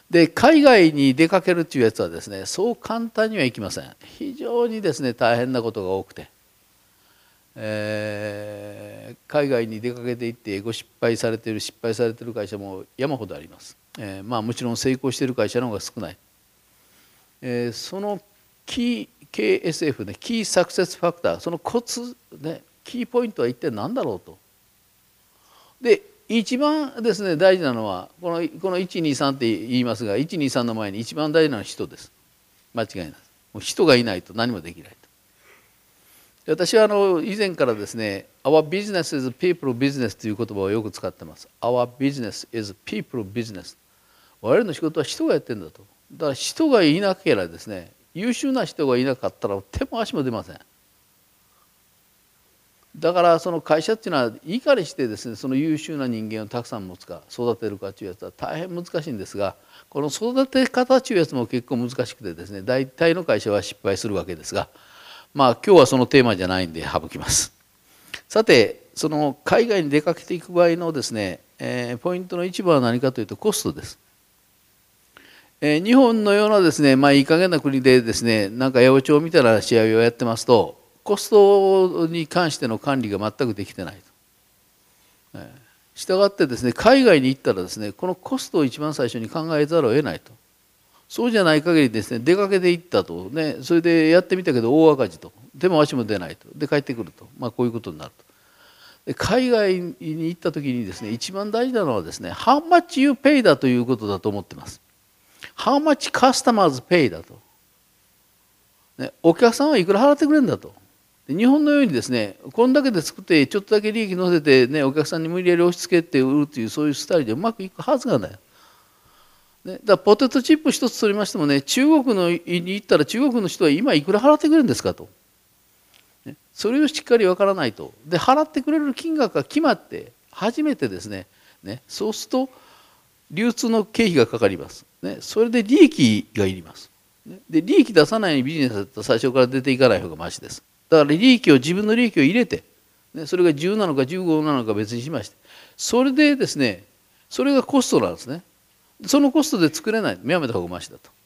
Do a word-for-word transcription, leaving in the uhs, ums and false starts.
で海外に出かけるっていうやつはですね、そう簡単にはいきません。非常にですね大変なことが多くて、えー、海外に出かけていってご失敗されている失敗されている会社も山ほどあります。えー、まあもちろん成功している会社の方が少ない。えー、そのキー ケーエスエフ ね、キーサクセスファクター、そのコツね、キーポイントは一体何だろうと。で一番ですね大事なのはこのこのいちにさんって言いますが、いちにさんの前に一番大事なのは人です。間違いない。もう人がいないと何もできないと。私はあの以前からですね Our business is people business という言葉をよく使ってます。Our business is people business。 我々の仕事は人がやってるんだと。だから人がいなければですね、優秀な人がいなかったら手も足も出ません。だからその会社っていうのはいかにしてですねその優秀な人間をたくさん持つか育てるかというやつは大変難しいんですが、この育て方というやつも結構難しくてですね、大体の会社は失敗するわけですが、まあ今日はそのテーマじゃないんで省きます。さてその海外に出かけていく場合のですね、えー、ポイントの一番は何かというとコストです。えー、日本のようなですね、まあいい加減な国でですね、なんか八百長みたいな試合をやってますとコストに関しての管理が全くできてないと。したがってですね海外に行ったらですねこのコストを一番最初に考えざるを得ないと。そうじゃない限りですね出かけて行ったとね、それでやってみたけど大赤字と、でも足も出ないと、で帰ってくると、まあこういうことになると。で海外に行った時にですね一番大事なのはですね How much you pay だということだと思ってます。How much customers pay だと、ね、お客さんはいくら払ってくれるんだと。日本のようにですねこんだけで作ってちょっとだけ利益乗せて、ね、お客さんに無理やり押し付けて売るというそういうスタイルでうまくいくはずがない、ね、だからポテトチップ一つ取りましてもね、中国のに行ったら中国の人は今いくら払ってくれるんですかと、ね、それをしっかり分からないと。で払ってくれる金額が決まって初めてですね、ね、そうすると流通の経費がかかります、ね、それで利益がいります。で利益出さないようにビジネスだったら最初から出ていかない方がマシです。だから利益を自分の利益を入れて、ね、それがじゅうなのかじゅうごなのか別にしまして、それでですねそれがコストなんですね。そのコストで作れない、やめた方がマシだと。